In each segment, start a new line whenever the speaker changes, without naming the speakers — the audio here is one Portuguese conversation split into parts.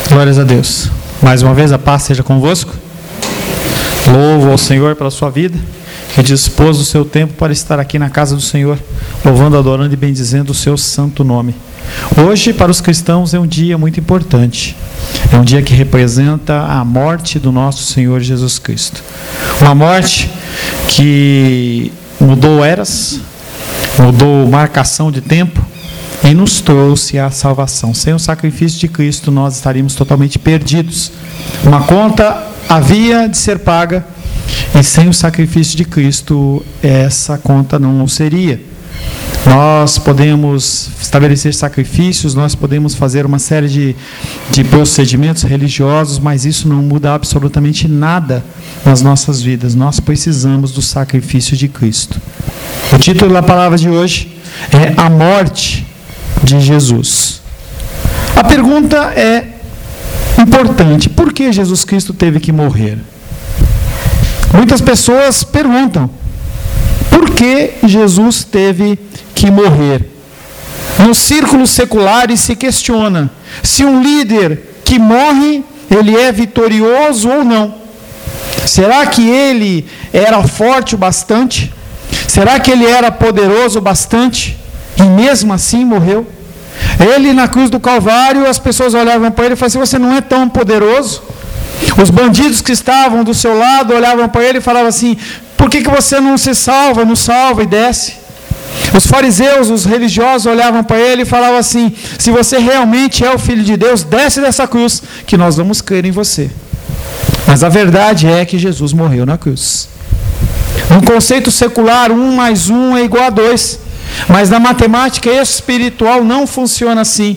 Glórias a Deus. Mais uma vez a paz seja convosco. Louvo ao Senhor pela sua vida, que dispôs o seu tempo para estar aqui na casa do Senhor, louvando, adorando e bendizendo o seu santo nome. Hoje, para os cristãos, é um dia muito importante. É um dia que representa a morte do nosso Senhor Jesus Cristo. Uma morte que mudou eras, mudou marcação de tempo e nos trouxe a salvação. Sem o sacrifício de Cristo, nós estaríamos totalmente perdidos. Uma conta havia de ser paga e sem o sacrifício de Cristo, essa conta não seria. Nós podemos estabelecer sacrifícios, nós podemos fazer uma série de procedimentos religiosos, mas isso não muda absolutamente nada nas nossas vidas. Nós precisamos do sacrifício de Cristo. O título da palavra de hoje é A Morte de Jesus. A pergunta é importante: por que Jesus Cristo teve que morrer? Muitas pessoas perguntam: por que Jesus teve que morrer? Nos círculos seculares se questiona se um líder que morre, ele é vitorioso ou não. Será que ele era forte o bastante? Será que ele era poderoso o bastante? E mesmo assim morreu? Ele na cruz do Calvário, as pessoas olhavam para ele e falavam assim: você não é tão poderoso? Os bandidos que estavam do seu lado olhavam para ele e falavam assim: por que você não se salva, não salva e desce? Os fariseus, os religiosos olhavam para ele e falavam assim: se você realmente é o Filho de Deus, desce dessa cruz que nós vamos crer em você. Mas a verdade é que Jesus morreu na cruz. No conceito secular, 1 mais 1 é igual a 2. Mas na matemática espiritual não funciona assim.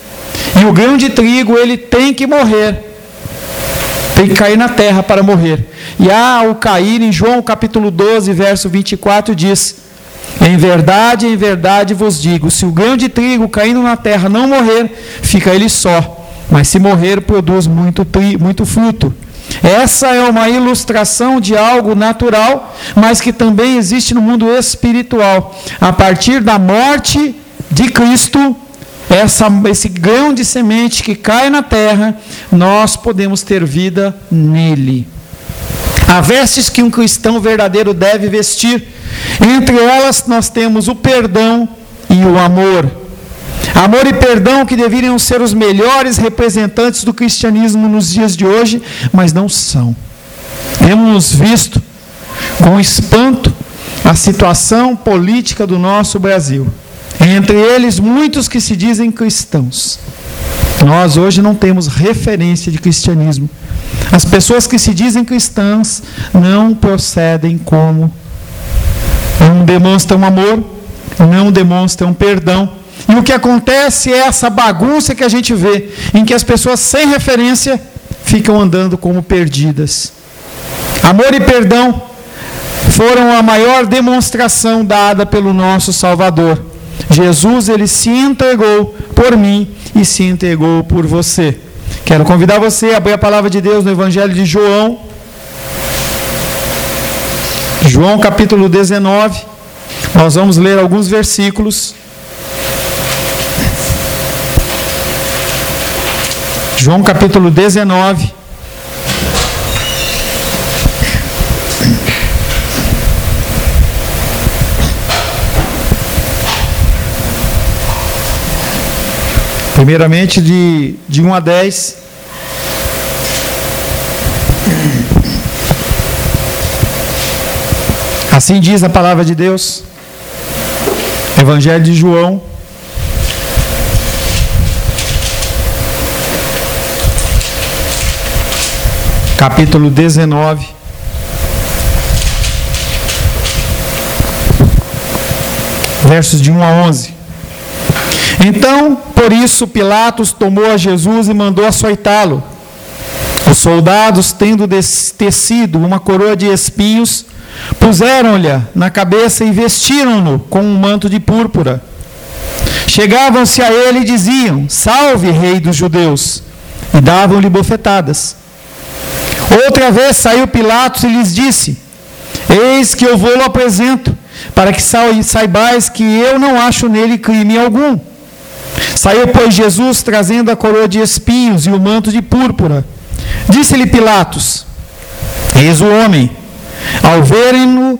E o grão de trigo, ele tem que morrer. Tem que cair na terra para morrer. E ao cair, em João capítulo 12, verso 24, diz: em verdade vos digo, se o grão de trigo caindo na terra não morrer, fica ele só. Mas se morrer, produz muito fruto. Essa é uma ilustração de algo natural, mas que também existe no mundo espiritual. A partir da morte de Cristo, esse grão de semente que cai na terra, nós podemos ter vida nele. Há vestes que um cristão verdadeiro deve vestir. Entre elas nós temos o perdão e o amor. Amor e perdão que deveriam ser os melhores representantes do cristianismo nos dias de hoje, mas não são. Temos visto com espanto a situação política do nosso Brasil. Entre eles, muitos que se dizem cristãos. Nós hoje não temos referência de cristianismo. As pessoas que se dizem cristãs não procedem como, não demonstram amor, não demonstram perdão. E o que acontece é essa bagunça que a gente vê, em que as pessoas sem referência ficam andando como perdidas. Amor e perdão foram a maior demonstração dada pelo nosso Salvador. Jesus, ele se entregou por mim e se entregou por você. Quero convidar você a abrir a palavra de Deus no Evangelho de João. João capítulo 19. Nós vamos ler alguns versículos. João capítulo 19. Primeiramente de 1 a 10. Assim diz a palavra de Deus. Evangelho de João. Capítulo 19. Versos de 1 a 11. Então, por isso, Pilatos tomou a Jesus e mandou açoitá-lo. Os soldados, tendo tecido uma coroa de espinhos, puseram-lhe na cabeça e vestiram-no com um manto de púrpura. Chegavam-se a ele e diziam: salve, rei dos judeus! E davam-lhe bofetadas. Outra vez saiu Pilatos e lhes disse: eis que eu vou-lo apresento, para que saibais que eu não acho nele crime algum. Saiu, pois, Jesus, trazendo a coroa de espinhos e o manto de púrpura. Disse-lhe Pilatos: eis o homem. Ao verem-no,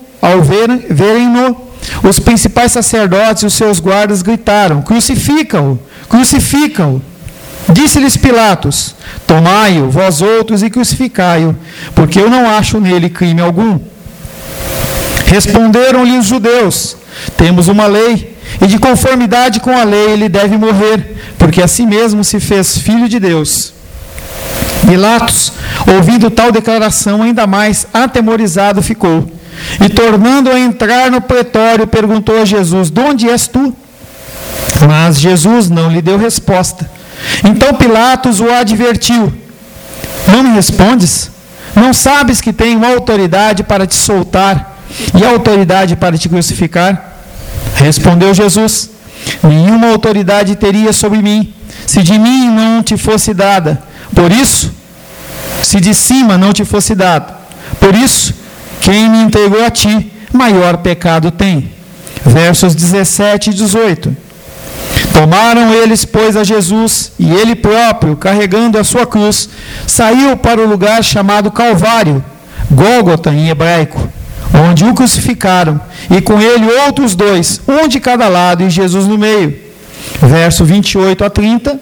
os principais sacerdotes e os seus guardas gritaram: crucifica-o, crucifica-o. Disse-lhes Pilatos: tomai-o, vós outros, e crucificai-o, porque eu não acho nele crime algum. Responderam-lhe os judeus: temos uma lei, e de conformidade com a lei ele deve morrer, porque a si mesmo se fez filho de Deus. Pilatos, ouvindo tal declaração, ainda mais atemorizado ficou, e tornando a entrar no pretório, perguntou a Jesus: de onde és tu? Mas Jesus não lhe deu resposta. Então Pilatos o advertiu: não me respondes? Não sabes que tenho autoridade para te soltar e autoridade para te crucificar? Respondeu Jesus: nenhuma autoridade teria sobre mim, se de mim não te fosse dada. Por isso, se de cima não te fosse dado. Por isso, quem me entregou a ti, maior pecado tem. Versos 17 e 18. Tomaram eles, pois, a Jesus, e ele próprio, carregando a sua cruz, saiu para o lugar chamado Calvário, Gólgota em hebraico, onde o crucificaram, e com ele outros dois, um de cada lado, e Jesus no meio. Verso 28 a 30.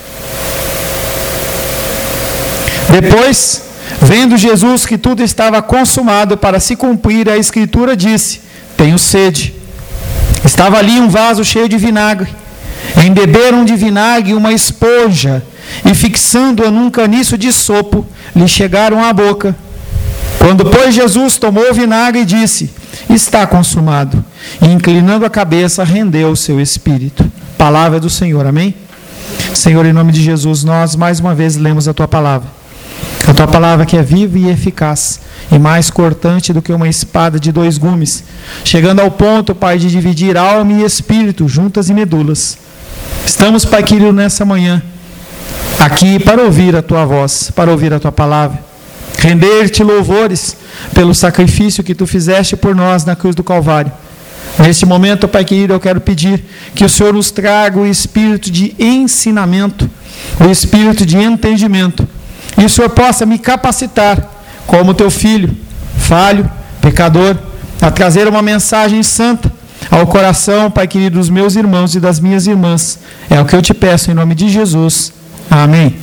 Depois, vendo Jesus que tudo estava consumado para se cumprir a escritura, disse: tenho sede. Estava ali um vaso cheio de vinagre. Embeberam de vinagre uma esponja, e fixando-a num caniço de sopo, lhe chegaram à boca. Quando, pois, Jesus tomou o vinagre e disse: está consumado, e inclinando a cabeça, rendeu o seu espírito. Palavra do Senhor, amém? Senhor, em nome de Jesus, nós mais uma vez lemos a Tua palavra. A Tua palavra que é viva e eficaz, e mais cortante do que uma espada de 2 gumes, chegando ao ponto, Pai, de dividir alma e espírito, juntas e medulas. Estamos, Pai querido, nessa manhã, aqui para ouvir a Tua voz, para ouvir a Tua palavra, render-te louvores pelo sacrifício que Tu fizeste por nós na cruz do Calvário. Neste momento, Pai querido, eu quero pedir que o Senhor nos traga o espírito de ensinamento, o espírito de entendimento, e o Senhor possa me capacitar, como Teu filho, falho, pecador, a trazer uma mensagem santa ao coração, Pai querido, dos meus irmãos e das minhas irmãs. É o que eu te peço em nome de Jesus. Amém.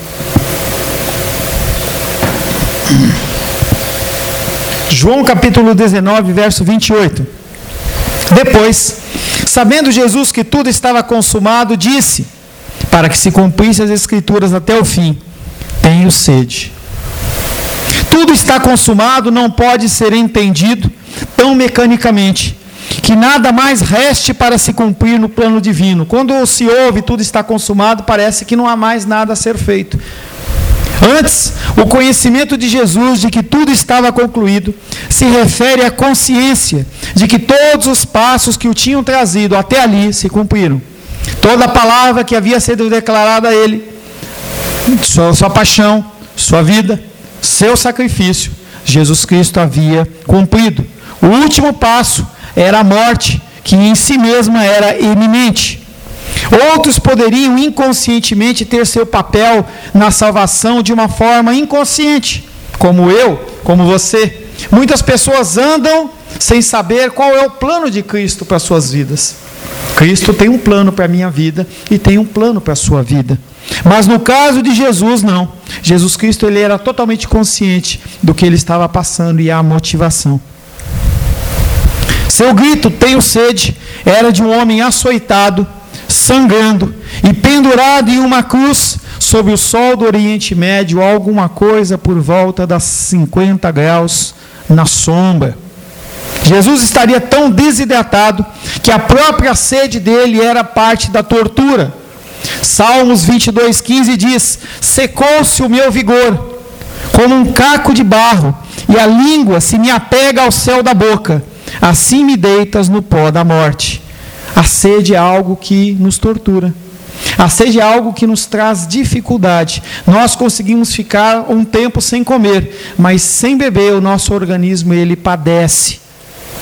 João capítulo 19, verso 28. Depois, sabendo Jesus que tudo estava consumado, disse, para que se cumprisse as escrituras até o fim: tenho sede. Tudo está consumado não pode ser entendido tão mecanicamente, que nada mais reste para se cumprir no plano divino. Quando se ouve tudo está consumado, parece que não há mais nada a ser feito. Antes, o conhecimento de Jesus de que tudo estava concluído se refere à consciência de que todos os passos que o tinham trazido até ali se cumpriram. Toda a palavra que havia sido declarada a ele, sua paixão, sua vida, seu sacrifício, Jesus Cristo havia cumprido. O último passo era a morte, que em si mesma era iminente. Outros poderiam inconscientemente ter seu papel na salvação de uma forma inconsciente, como eu, como você. Muitas pessoas andam sem saber qual é o plano de Cristo para as suas vidas. Cristo tem um plano para a minha vida e tem um plano para a sua vida. Mas no caso de Jesus, não. Jesus Cristo, ele era totalmente consciente do que ele estava passando e a motivação. Seu grito, tenho sede, era de um homem açoitado, sangrando e pendurado em uma cruz sob o sol do Oriente Médio, alguma coisa por volta das 50 graus na sombra. Jesus estaria tão desidratado que a própria sede dele era parte da tortura. Salmos 22:15 diz: secou-se o meu vigor como um caco de barro, e a língua se me apega ao céu da boca, assim me deitas no pó da morte. A sede é algo que nos tortura. A sede é algo que nos traz dificuldade. Nós conseguimos ficar um tempo sem comer, mas sem beber o nosso organismo ele padece.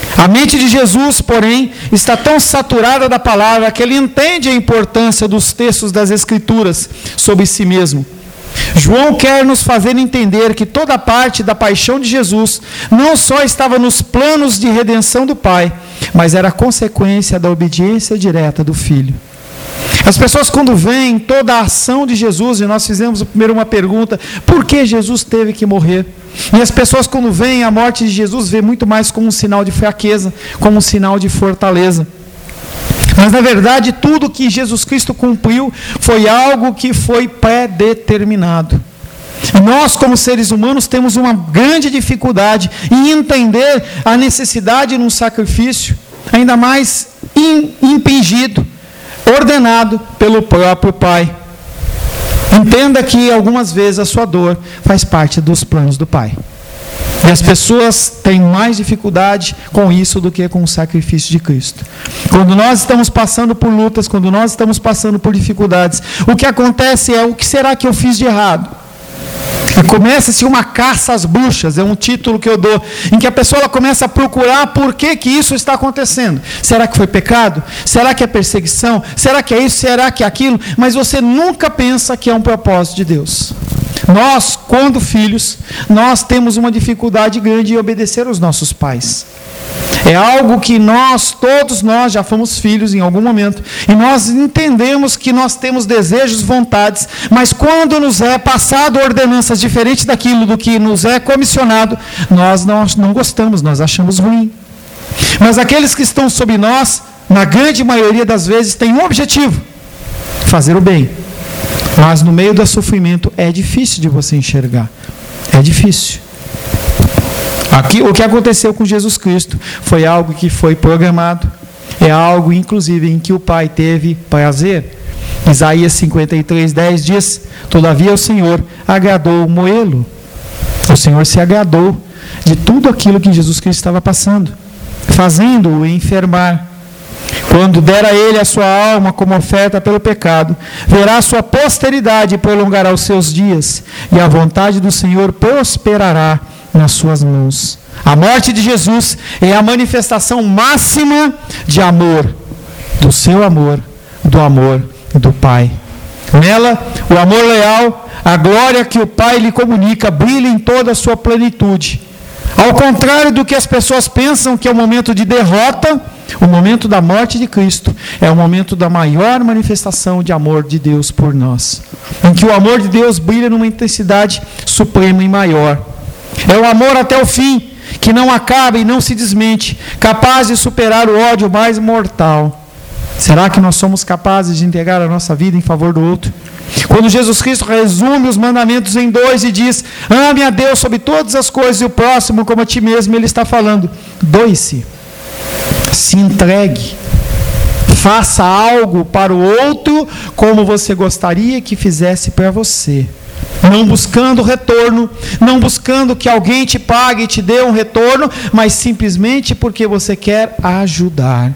A mente de Jesus, porém, está tão saturada da palavra que ele entende a importância dos textos das Escrituras sobre si mesmo. João quer nos fazer entender que toda parte da paixão de Jesus não só estava nos planos de redenção do Pai, mas era consequência da obediência direta do Filho. As pessoas, quando veem toda a ação de Jesus, e nós fizemos primeiro uma pergunta: por que Jesus teve que morrer? E as pessoas, quando veem a morte de Jesus, vê muito mais como um sinal de fraqueza, como um sinal de fortaleza. Mas, na verdade, tudo que Jesus Cristo cumpriu foi algo que foi pré-determinado. Nós, como seres humanos, temos uma grande dificuldade em entender a necessidade de um sacrifício, ainda mais impingido, ordenado pelo próprio Pai. Entenda que algumas vezes a sua dor faz parte dos planos do Pai. E as pessoas têm mais dificuldade com isso do que com o sacrifício de Cristo. Quando nós estamos passando por lutas, quando nós estamos passando por dificuldades, o que acontece é: o que será que eu fiz de errado? E começa-se uma caça às bruxas, é um título que eu dou, em que a pessoa ela começa a procurar por que isso está acontecendo. Será que foi pecado? Será que é perseguição? Será que é isso? Será que é aquilo? Mas você nunca pensa que é um propósito de Deus. Nós, quando filhos, nós temos uma dificuldade grande em obedecer aos nossos pais. É algo que todos nós já fomos filhos em algum momento, e nós entendemos que nós temos desejos, vontades, mas quando nos é passado ordenanças diferentes daquilo do que nos é comissionado, nós não gostamos, nós achamos ruim. Mas aqueles que estão sob nós, na grande maioria das vezes, têm um objetivo: fazer o bem. Mas no meio do sofrimento é difícil de você enxergar. É difícil. Aqui, o que aconteceu com Jesus Cristo foi algo que foi programado. É algo, inclusive, em que o Pai teve prazer. Isaías 53:10 diz: todavia o Senhor agradou moê-lo. O Senhor se agradou de tudo aquilo que Jesus Cristo estava passando, fazendo-o enfermar. Quando der a ele a sua alma como oferta pelo pecado, verá a sua posteridade e prolongará os seus dias, e a vontade do Senhor prosperará nas suas mãos. A morte de Jesus é a manifestação máxima de amor, do seu amor, do amor do Pai. Nela, o amor leal, a glória que o Pai lhe comunica, brilha em toda a sua plenitude. Ao contrário do que as pessoas pensam que é o momento de derrota, o momento da morte de Cristo é o momento da maior manifestação de amor de Deus por nós, em que o amor de Deus brilha numa intensidade suprema e maior. É o amor até o fim, que não acaba e não se desmente, capaz de superar o ódio mais mortal. Será que nós somos capazes de entregar a nossa vida em favor do outro? Quando Jesus Cristo resume os mandamentos em 2 e diz: ame a Deus sobre todas as coisas e o próximo como a ti mesmo, ele está falando: doe-se, se entregue, faça algo para o outro como você gostaria que fizesse para você. Não buscando retorno, não buscando que alguém te pague e te dê um retorno, mas simplesmente porque você quer ajudar.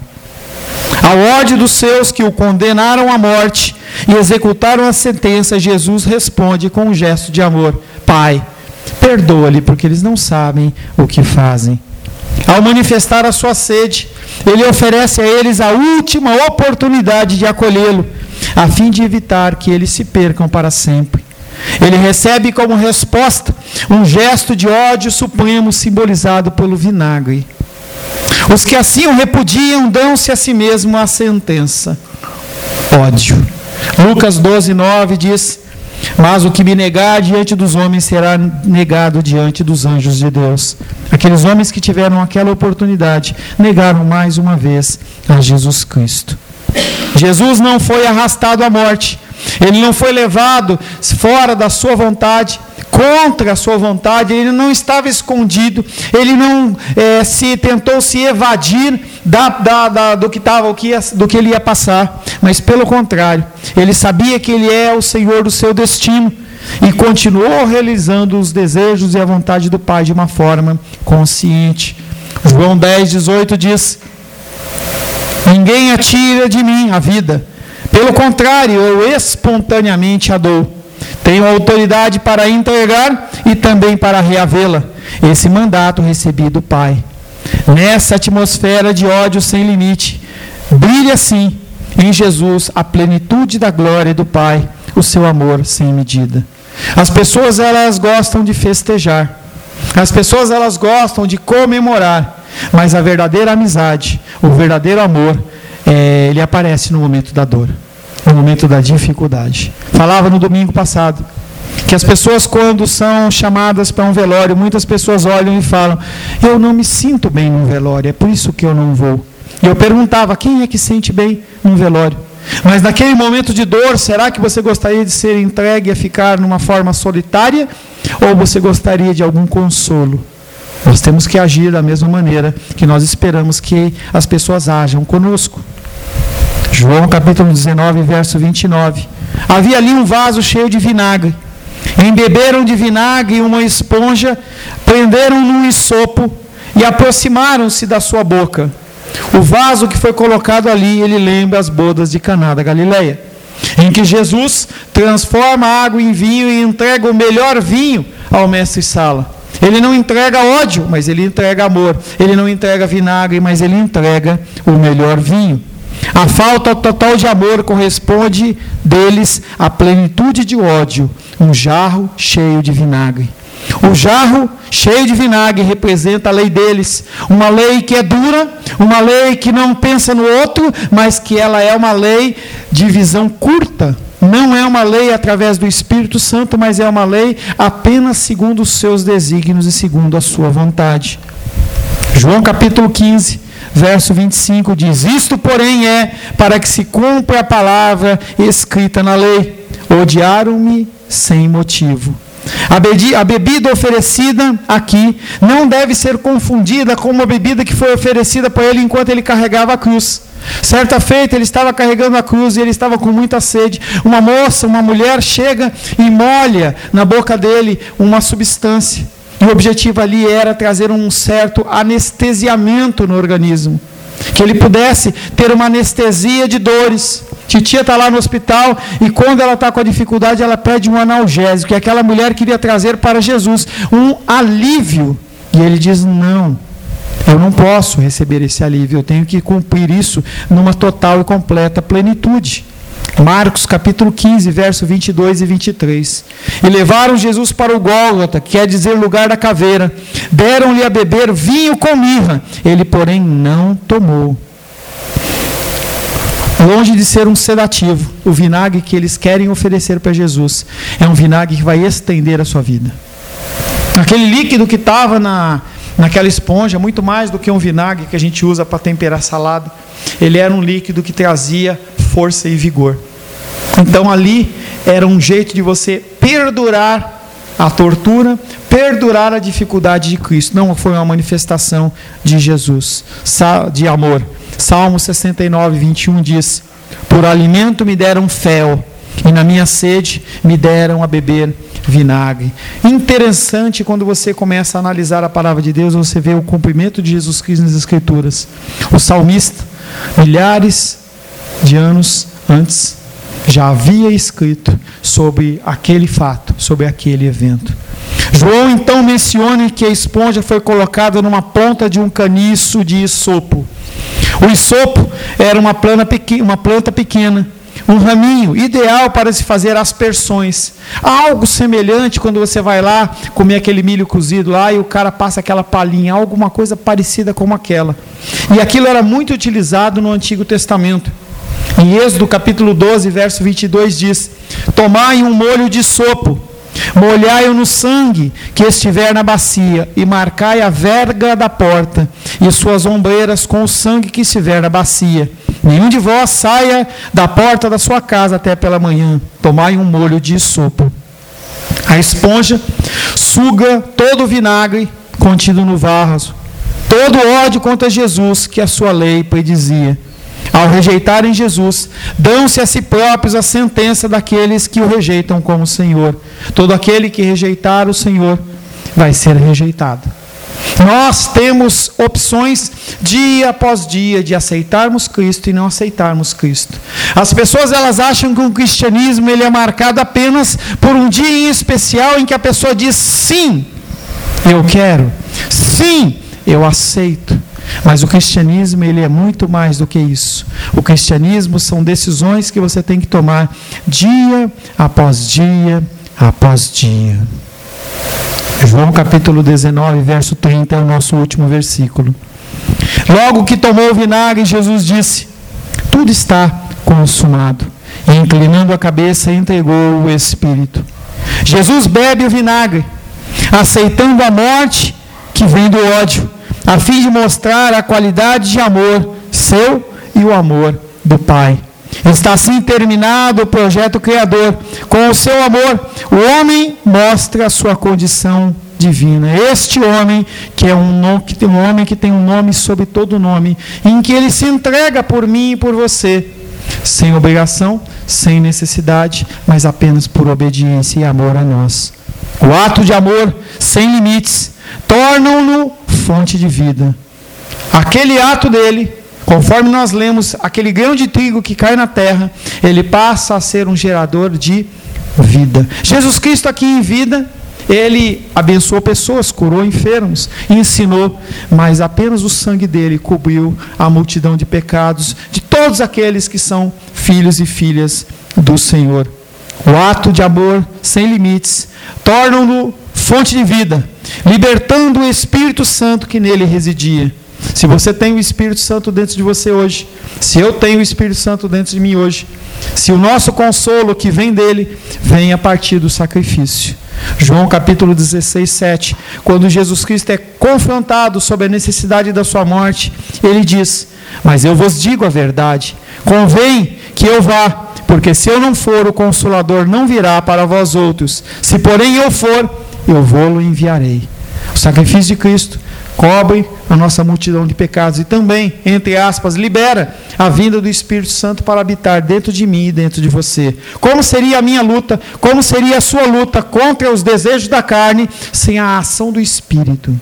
Ao ódio dos seus que o condenaram à morte e executaram a sentença, Jesus responde com um gesto de amor: Pai, perdoa-lhe, porque eles não sabem o que fazem. Ao manifestar a sua sede, ele oferece a eles a última oportunidade de acolhê-lo, a fim de evitar que eles se percam para sempre. Ele recebe como resposta um gesto de ódio supremo simbolizado pelo vinagre. Os que assim o repudiam dão-se a si mesmo a sentença: ódio. Lucas 12:9 diz: mas o que me negar diante dos homens será negado diante dos anjos de Deus. Aqueles homens que tiveram aquela oportunidade negaram mais uma vez a Jesus Cristo. Jesus não foi arrastado à morte. Ele não foi levado fora da sua vontade, contra a sua vontade. Ele não estava escondido. Ele não tentou se evadir do que ele ia passar. Mas pelo contrário, ele sabia que ele é o Senhor do seu destino e continuou realizando os desejos e a vontade do Pai de uma forma consciente. João 10:18 diz: ninguém atira de mim a vida. Pelo contrário, eu espontaneamente a dou. Tenho autoridade para entregar e também para reavê-la. Esse mandato recebi do Pai. Nessa atmosfera de ódio sem limite, brilha assim em Jesus a plenitude da glória do Pai, o seu amor sem medida. As pessoas, elas gostam de festejar. As pessoas, elas gostam de comemorar. Mas a verdadeira amizade, o verdadeiro amor, ele aparece no momento da dor, no momento da dificuldade. Falava no domingo passado que as pessoas, quando são chamadas para um velório, muitas pessoas olham e falam: eu não me sinto bem num velório, é por isso que eu não vou. E eu perguntava: quem é que sente bem num velório? Mas naquele momento de dor, será que você gostaria de ser entregue a ficar numa forma solitária? Ou você gostaria de algum consolo? Nós temos que agir da mesma maneira que nós esperamos que as pessoas ajam conosco. João capítulo 19, verso 29. Havia ali um vaso cheio de vinagre. Embeberam de vinagre uma esponja, prenderam num hisopo e aproximaram-se da sua boca. O vaso que foi colocado ali, ele lembra as bodas de Caná da Galileia, em que Jesus transforma a água em vinho e entrega o melhor vinho ao mestre-sala. Ele não entrega ódio, mas ele entrega amor. Ele não entrega vinagre, mas ele entrega o melhor vinho. A falta total de amor corresponde deles à plenitude de ódio, um jarro cheio de vinagre. O jarro cheio de vinagre representa a lei deles, uma lei que é dura, uma lei que não pensa no outro, mas que ela é uma lei de visão curta. Não é uma lei através do Espírito Santo, mas é uma lei apenas segundo os seus desígnios e segundo a sua vontade. João capítulo 15, verso 25 diz: isto, porém, é para que se cumpra a palavra escrita na lei: odiaram-me sem motivo. A bebida oferecida aqui não deve ser confundida com uma bebida que foi oferecida para ele enquanto ele carregava a cruz. Certa feita, ele estava carregando a cruz e ele estava com muita sede. Uma moça, uma mulher chega e molha na boca dele uma substância. E o objetivo ali era trazer um certo anestesiamento no organismo, que ele pudesse ter uma anestesia de dores. Titia está lá no hospital e quando ela está com a dificuldade, ela pede um analgésico. E aquela mulher queria trazer para Jesus um alívio. E ele diz: não, eu não posso receber esse alívio, eu tenho que cumprir isso numa total e completa plenitude. Marcos capítulo 15, verso 22 e 23. E levaram Jesus para o Gólgota, que quer dizer lugar da caveira. Deram-lhe a beber vinho com mirra, ele porém não tomou. Longe de ser um sedativo, o vinagre que eles querem oferecer para Jesus é um vinagre que vai estender a sua vida. Aquele líquido que estava naquela esponja, muito mais do que um vinagre que a gente usa para temperar salada, ele era um líquido que trazia força e vigor. Então ali era um jeito de você perdurar a tortura, perdurar a dificuldade de Cristo. Não foi uma manifestação de Jesus, de amor. Salmo 69, 21 diz: por alimento me deram fel, e na minha sede me deram a beber vinagre. Interessante, quando você começa a analisar a palavra de Deus, você vê o cumprimento de Jesus Cristo nas Escrituras. O salmista, milhares de anos antes, já havia escrito sobre aquele fato, sobre aquele evento. João então menciona que a esponja foi colocada numa ponta de um caniço de hisopo. O hisopo era uma planta pequena, um raminho ideal para se fazer aspersões. Algo semelhante quando você vai lá comer aquele milho cozido lá e o cara passa aquela palhinha, alguma coisa parecida com aquela. E aquilo era muito utilizado no Antigo Testamento. Em Êxodo capítulo 12, verso 22 diz: tomai um molho de hisopo, molhai-o no sangue que estiver na bacia, e marcai a verga da porta e suas ombreiras com o sangue que estiver na bacia. Nenhum de vós saia da porta da sua casa até pela manhã. Tomai um molho de hisopo. A esponja suga todo o vinagre contido no vaso, todo o ódio contra Jesus que a sua lei predizia. Ao rejeitarem Jesus, dão-se a si próprios a sentença daqueles que o rejeitam como Senhor. Todo aquele que rejeitar o Senhor vai ser rejeitado. Nós temos opções dia após dia de aceitarmos Cristo e não aceitarmos Cristo. As pessoas, elas acham que o cristianismo ele é marcado apenas por um dia em especial em que a pessoa diz: sim, eu quero, sim, eu aceito. Mas o cristianismo, ele é muito mais do que isso. O cristianismo são decisões que você tem que tomar dia após dia após dia. João capítulo 19, verso 30 é o nosso último versículo. Logo que tomou o vinagre, Jesus disse: tudo está consumado. E inclinando a cabeça, entregou o Espírito. Jesus bebe o vinagre, aceitando a morte que vem do ódio, a fim de mostrar a qualidade de amor seu e o amor do Pai. Está assim terminado o projeto criador. Com o seu amor, o homem mostra a sua condição divina. Este homem que é um homem que tem um nome sobre todo nome, em que ele se entrega por mim e por você, sem obrigação, sem necessidade, mas apenas por obediência e amor a nós. O ato de amor sem limites tornam-no fonte de vida. Aquele ato dele, conforme nós lemos, aquele grão de trigo que cai na terra, ele passa a ser um gerador de vida. Jesus Cristo aqui em vida, ele abençoou pessoas, curou enfermos, ensinou, mas apenas o sangue dele cobriu a multidão de pecados de todos aqueles que são filhos e filhas do Senhor. O ato de amor sem limites torna-no fonte de vida, libertando o Espírito Santo que nele residia. Se você tem o Espírito Santo dentro de você hoje, se eu tenho o Espírito Santo dentro de mim hoje, se o nosso consolo que vem dele, vem a partir do sacrifício. João capítulo 16, 7, quando Jesus Cristo é confrontado sobre a necessidade da sua morte, ele diz: mas eu vos digo a verdade, convém que eu vá, porque se eu não for, o Consolador não virá para vós outros, se porém eu for, eu vou-lo enviarei. O sacrifício de Cristo cobre a nossa multidão de pecados e também, entre aspas, libera a vinda do Espírito Santo para habitar dentro de mim e dentro de você. Como seria a minha luta, como seria a sua luta contra os desejos da carne sem a ação do Espírito?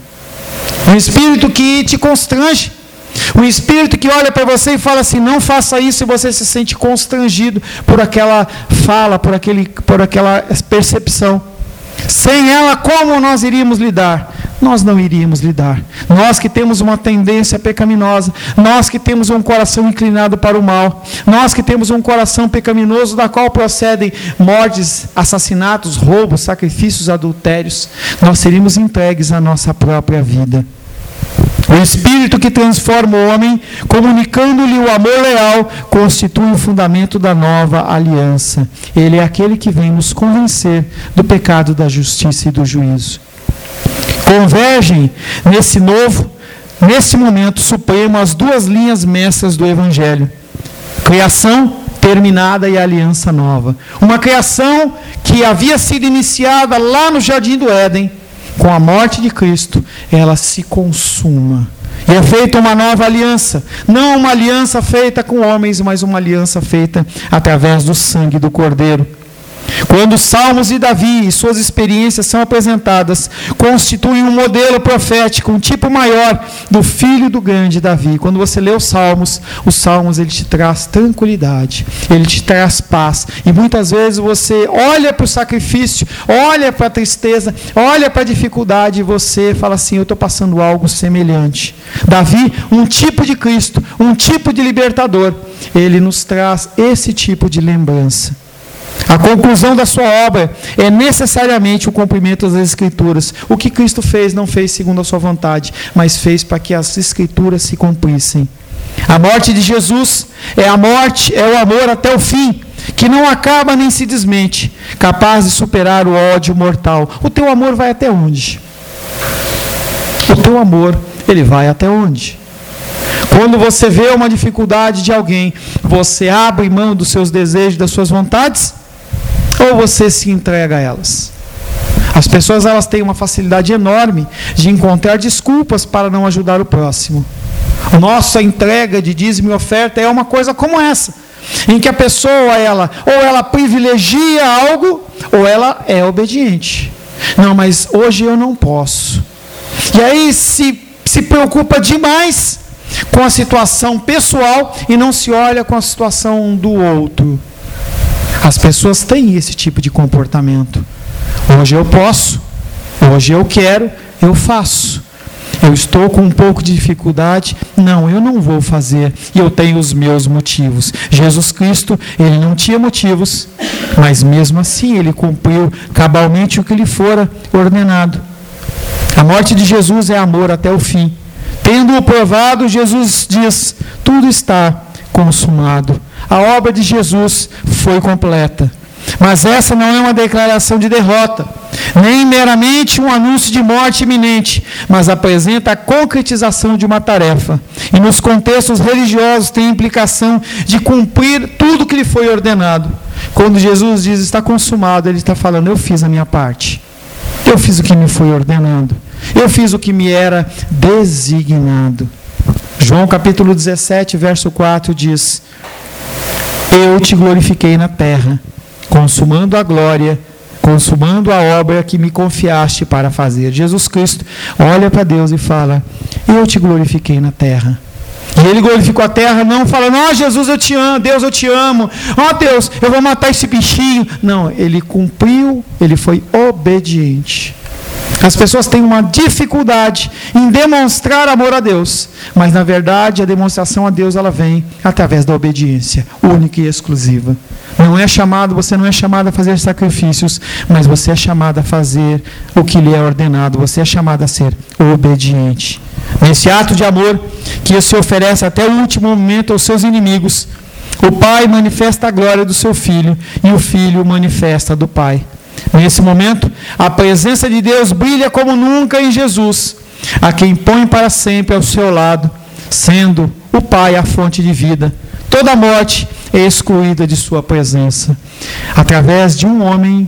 Um Espírito que te constrange, um Espírito que olha para você e fala assim: não faça isso, e você se sente constrangido por aquela fala, por aquela percepção. Sem ela, como nós iríamos lidar? Nós não iríamos lidar. Nós que temos uma tendência pecaminosa, nós que temos um coração inclinado para o mal, nós que temos um coração pecaminoso da qual procedem mortes, assassinatos, roubos, sacrifícios, adultérios, nós seríamos entregues à nossa própria vida. O Espírito que transforma o homem, comunicando-lhe o amor leal, constitui o fundamento da nova aliança. Ele é aquele que vem nos convencer do pecado, da justiça e do juízo. Convergem nesse momento supremo, as duas linhas mestras do Evangelho: criação terminada e aliança nova. Uma criação que havia sido iniciada lá no Jardim do Éden, com a morte de Cristo, ela se consuma. E é feita uma nova aliança. Não uma aliança feita com homens, mas uma aliança feita através do sangue do Cordeiro. Quando os Salmos de Davi e suas experiências são apresentadas, constituem um modelo profético, um tipo maior do filho do grande Davi. Quando você lê os Salmos ele te traz tranquilidade, ele te traz paz. E muitas vezes você olha para o sacrifício, olha para a tristeza, olha para a dificuldade e você fala assim: eu estou passando algo semelhante. Davi, um tipo de Cristo, um tipo de libertador, ele nos traz esse tipo de lembrança. A conclusão da sua obra é necessariamente o cumprimento das Escrituras. O que Cristo fez, não fez segundo a sua vontade, mas fez para que as Escrituras se cumprissem. A morte de Jesus é a morte, é o amor até o fim, que não acaba nem se desmente, capaz de superar o ódio mortal. O teu amor vai até onde? O teu amor, ele vai até onde? Quando você vê uma dificuldade de alguém, você abre mão dos seus desejos, das suas vontades? Ou você se entrega a elas? As pessoas, elas têm uma facilidade enorme de encontrar desculpas para não ajudar o próximo. Nossa entrega de dízimo e oferta é uma coisa como essa, em que a pessoa, ou ela privilegia algo, ou ela é obediente. Não, mas hoje eu não posso. E aí se preocupa demais com a situação pessoal e não se olha com a situação do outro. As pessoas têm esse tipo de comportamento. Hoje eu posso, hoje eu quero, eu faço. Eu estou com um pouco de dificuldade? Não, eu não vou fazer. E eu tenho os meus motivos. Jesus Cristo, ele não tinha motivos, mas mesmo assim ele cumpriu cabalmente o que lhe fora ordenado. A morte de Jesus é amor até o fim. Tendo-o provado, Jesus diz: tudo está consumado. A obra de Jesus foi completa. Mas essa não é uma declaração de derrota, nem meramente um anúncio de morte iminente, mas apresenta a concretização de uma tarefa. E nos contextos religiosos tem a implicação de cumprir tudo que lhe foi ordenado. Quando Jesus diz está consumado, ele está falando: eu fiz a minha parte. Eu fiz o que me foi ordenado. Eu fiz o que me era designado. João capítulo 17, verso 4 diz: eu te glorifiquei na terra, consumando a glória, consumando a obra que me confiaste para fazer. Jesus Cristo olha para Deus e fala: eu te glorifiquei na terra. E ele glorificou a terra não falando: ó Jesus, eu te amo, Deus, eu te amo, ó Deus, eu vou matar esse bichinho. Não, ele cumpriu, ele foi obediente. As pessoas têm uma dificuldade em demonstrar amor a Deus, mas na verdade a demonstração a Deus ela vem através da obediência, única e exclusiva. Você não é chamado a fazer sacrifícios, mas você é chamado a fazer o que lhe é ordenado, você é chamado a ser obediente. Nesse ato de amor que se oferece até o último momento aos seus inimigos, o Pai manifesta a glória do seu Filho e o Filho manifesta do Pai. Nesse momento, a presença de Deus brilha como nunca em Jesus, a quem põe para sempre ao seu lado, sendo o Pai a fonte de vida. Toda morte é excluída de sua presença. Através de um homem,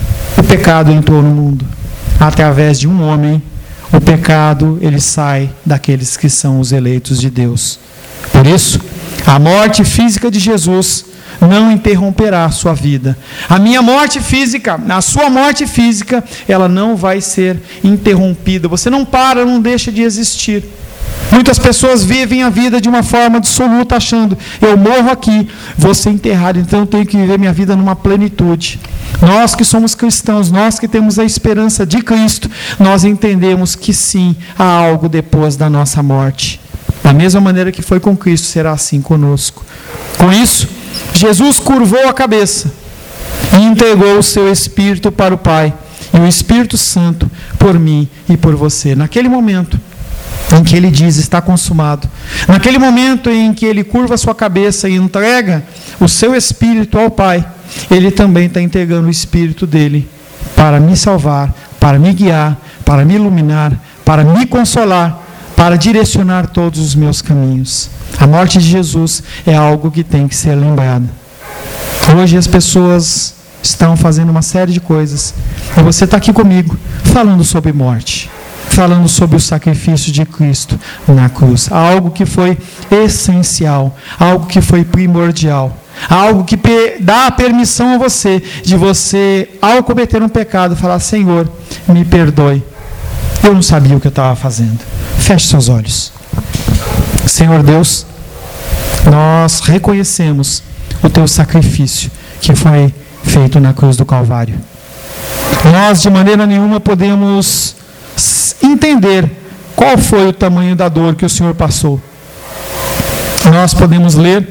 o pecado entrou no mundo. Através de um homem, o pecado ele sai daqueles que são os eleitos de Deus. Por isso, a morte física de Jesus não interromperá a sua vida. A minha morte física, a sua morte física, ela não vai ser interrompida. Você não para, não deixa de existir. Muitas pessoas vivem a vida de uma forma dissoluta, achando: eu morro aqui, vou ser enterrado, então eu tenho que viver minha vida numa plenitude. Nós que somos cristãos, nós que temos a esperança de Cristo, nós entendemos que sim, há algo depois da nossa morte. Da mesma maneira que foi com Cristo, será assim conosco. Com isso, Jesus curvou a cabeça e entregou o seu Espírito para o Pai e o Espírito Santo por mim e por você. Naquele momento em que ele diz está consumado, naquele momento em que ele curva a sua cabeça e entrega o seu Espírito ao Pai, ele também está entregando o Espírito dele para me salvar, para me guiar, para me iluminar, para me consolar, para direcionar todos os meus caminhos. A morte de Jesus é algo que tem que ser lembrado. Hoje as pessoas estão fazendo uma série de coisas, e você está aqui comigo, falando sobre morte, falando sobre o sacrifício de Cristo na cruz, algo que foi essencial, algo que foi primordial, algo que dá a permissão a você, de você, ao cometer um pecado, falar: Senhor, me perdoe, eu não sabia o que eu estava fazendo. Feche seus olhos. Senhor Deus, nós reconhecemos o teu sacrifício que foi feito na cruz do Calvário. Nós de maneira nenhuma podemos entender qual foi o tamanho da dor que o Senhor passou. Nós podemos ler,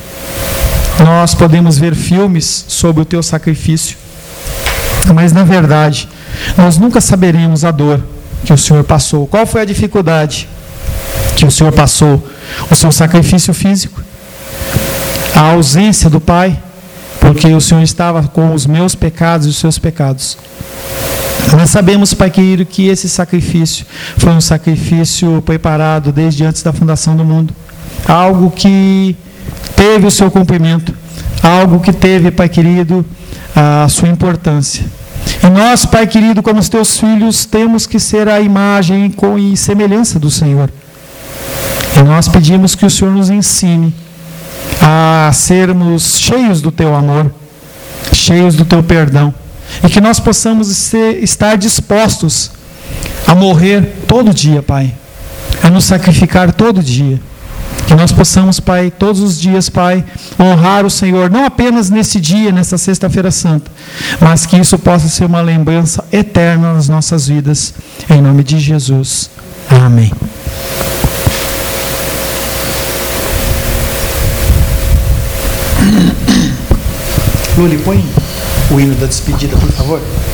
nós podemos ver filmes sobre o teu sacrifício, mas na verdade nós nunca saberemos a dor que o Senhor passou. Qual foi a dificuldade que o Senhor passou? O seu sacrifício físico, a ausência do Pai, porque o Senhor estava com os meus pecados e os seus pecados. Nós sabemos, Pai querido, que esse sacrifício foi um sacrifício preparado desde antes da fundação do mundo, algo que teve o seu cumprimento, algo que teve, Pai querido, a sua importância. E nós, Pai querido, como os teus filhos, temos que ser a imagem e semelhança do Senhor. E nós pedimos que o Senhor nos ensine a sermos cheios do teu amor, cheios do teu perdão, e que nós possamos estar dispostos a morrer todo dia, Pai, a nos sacrificar todo dia. Que nós possamos, Pai, todos os dias, Pai, honrar o Senhor, não apenas nesse dia, nessa sexta-feira santa, mas que isso possa ser uma lembrança eterna nas nossas vidas, em nome de Jesus. Amém. Luli, põe o hino da despedida, por favor.